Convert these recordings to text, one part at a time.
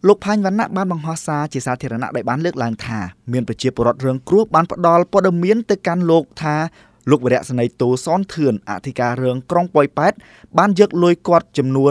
លោកផាញ់វណ្ណៈបានបង្ហោះសារជាសាធារណៈដោយបានលើកឡើងថាមានប្រជាពលរដ្ឋរឿងគ្រោះបានផ្ដល់ព័ត៌មានទៅកាន់លោកថាលោកវរៈសេនីយ៍តូសនធឿនអធិការរឿងក្រុងប៉ោយប៉ែតបានយកលុយគាត់ចំនួន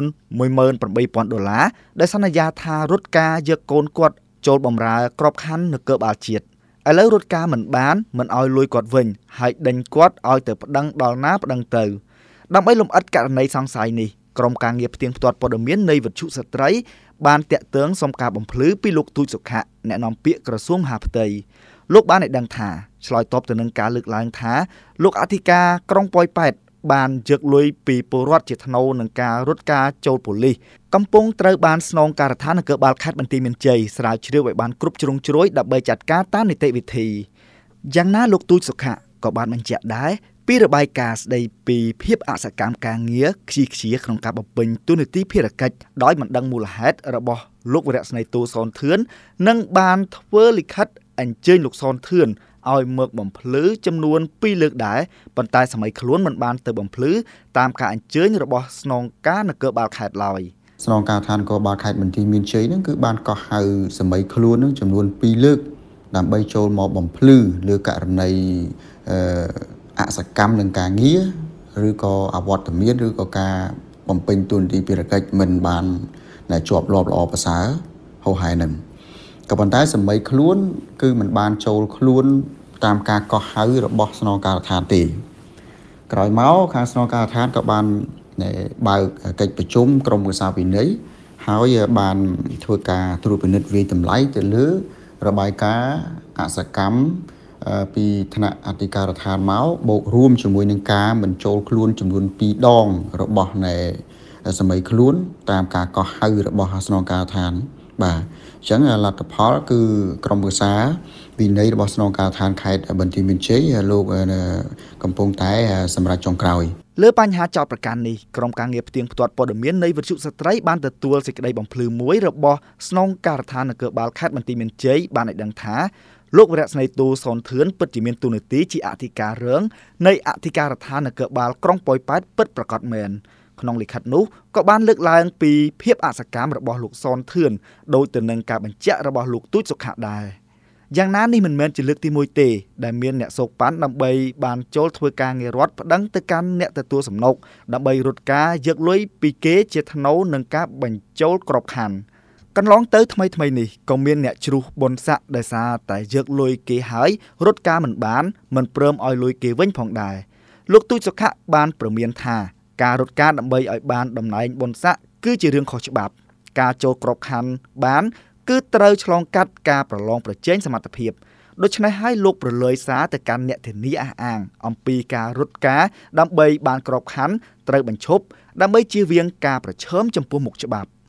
$18,000ដែលសន្យាថារត់ការយកកូនគាត់ចូលបម្រើក្របខ័ណ្ឌនគរបាលជាតិឥឡូវរត់ការមិនឲ្យលុយគាត់វិញហើយដេញគាត់ឲ្យទៅប្តឹងដល់ណាប្តឹងទៅដើម្បីលំអិតករណីសង្ស័យនេះក្រុមការងារផ្ទៀងផ្ទាត់ព័ត៌មាននៃវិទ្យុស្ត្រីបានតាក់ទងសុំការបំភ្លឺពីលោកទូចសុខៈអ្នកនាំពាក្យក្រសួងមហាផ្ទៃលោកបានឲ្យដឹងថាឆ្លើយតបទៅនឹងការលើកឡើងថាលោកអធិការក្រុងប៉ោយប៉ែតបានយកលុយពីពលរដ្ឋជាថ្នូរនឹងការរត់ការចូលប៉ូលីសកំពុងត្រូវបានស្នងការដ្ឋាននគរបាលខេត្តបន្ទាយមានជ័យស្រាវជ្រាវឲ្យបានគ្រប់ជ្រុងជ្រោយដើម្បីចាត់ការតាមនីតិវិធីយ៉ាងណាលោកទូចសុខៈក៏បានបញ្ជាក់ដែរពីរបាយការណ៍ស្ដីពីភាពអសកម្មការងារខ្ជិលខ្ជាក្នុងការបំពេញតួនាទីភារកិច្ចដោយមិនដឹងមូលហេតុរបស់លោកវរៈសេនីយ៍តូសនធឿននិងបានធ្វើលិខិតអញ្ជើញលោកសនធឿនឲ្យមកបំភ្លឺចំនួន2លើកដែរប៉ុន្តែសម័យខ្លួនមិនបានទៅបំភ្លឺតាមការអញ្ជើញរបស់ស្នងការនគរបាលខេត្តឡើយស្នងការដ្ឋាននគរបាលខេត្តបន្ទាយមានជ័យហ្នឹងគឺបានកោះហៅសម័យខ្លួនហ្នឹងចំនួន2លើកដើម្បីចូលមកបំភ្លឺលើករណីអសកម្មនឹងការងារឬក៏អវត្តមានឬក៏ការបំពេញតួនាទីភារកិច្ចមិនបានជាប់លាប់ល្អប្រសើរហោហែនឹងក៏ប៉ុន្តែសម័យខ្លួនគឺមិនបានចូលខ្លួនតាមការកោះហៅរបស់ស្នងការដ្ឋានទេក្រោយមកខាងស្នងការដ្ឋានក៏បានបើកកិច្ចប្រជុំក្រុមប្រឹក្សាវិន័យហើយបានធ្វើការត្រួតពិនិត្យវិយតម្លៃទៅលើរបាយការណ៍អសកម្មពីថ្នាក់អធិការដ្ឋានមកបូករួមជាមួយនឹងការមិនចូលខ្លួនចំនួន2ដងរបស់នៃសម័យខ្លួនតាមការកោះហៅរបស់ស្នងការដ្ឋានបាទអញ្ចឹងលទ្ធផលគឺក្រុមប្រឹក្សាវិន័យរបស់ស្នងការដ្ឋានខេត្តបន្ទាយមានជ័យលោកកំពុងតែសម្រាប់ចុងក្រោយលើបញ្ហាចោទប្រកាន់នេះក្រុមការងារផ្ទៀងផ្ទាត់ព័ត៌មាននៃវិទ្យុស្ត្រីបានទទួលសេចក្តីបំភ្លឺមួយរបស់ស្នងការដ្ឋាននគរបាលខេត្តបន្ទាយមានជ័យបានឲ្យដឹងថាលោកវរៈសេនីយ៍តូសនធឿនពិតជាមានតួនាទីជាអធិការរឿងនៃអធិការដ្ឋាននគរបាលក្រុងប៉ោយប៉ែតពិតប្រាកដមែនក្នុងលិខិតនោះក៏បានលើកឡើងពីភាពអសកម្មរបស់លោកសនធឿនដោយទៅនឹងការបញ្ជាក់របស់លោកទូចសុខៈដែរយ៉ាងណានេះមិនមែនជាលើកទី1ទេដែលមានអ្នកសោកប៉ាន់ដើម្បីបានចូលធ្វើការងាររដ្ឋប្តឹងទៅកាន់អ្នកទទួលសំណុកដើម្បីរត់ការយកលុយពីគេជាថ្នូរនឹងការបញ្ចូលក្របខ័ណ្ឌកន្លងទៅថ្មីនេះក៏មានអ្នកជ្រុះបុណ្យស័ក្តិដោយសារតែយកលុយគេហើយរត់ការមិនព្រមឲ្យលុយគេវិញផងដែរលោកទូចសុខៈបានប្រមានថាការរត់ការដើម្បីឲ្យបានតំណែងបុណ្យស័ក្តិគឺជារឿងខុសច្បាប់ការចូលក្របខ័ណ្ឌបានគឺត្រូវឆ្លងកាត់ការប្រឡងប្រជែងសមត្ថភាពដូច្នេះហើយលោកប្រលើយសារទៅកាន់អ្នកធានាអះអាងអំពីការរត់ការដើម្បីបានក្របខ័ណ្ឌត្រូវបញ្ឈប់ដើម្បីជៀសវាងការប្រឈមចំពោះមុខច្បាប់